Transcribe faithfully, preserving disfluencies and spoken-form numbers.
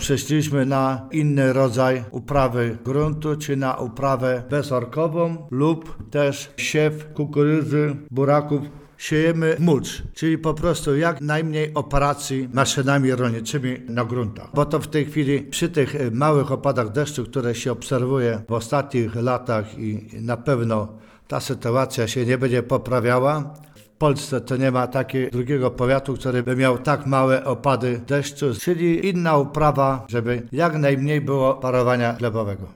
Przeszliśmy na inny rodzaj uprawy gruntu, czy na uprawę bezorkową lub też siew kukurydzy, buraków. Siejemy mulcz, czyli po prostu jak najmniej operacji maszynami rolniczymi na gruntach. Bo to w tej chwili przy tych małych opadach deszczu, które się obserwuje w ostatnich latach i na pewno ta sytuacja się nie będzie poprawiała. W Polsce to nie ma takiego drugiego powiatu, który by miał tak małe opady deszczu, czyli inna uprawa, żeby jak najmniej było parowania glebowego.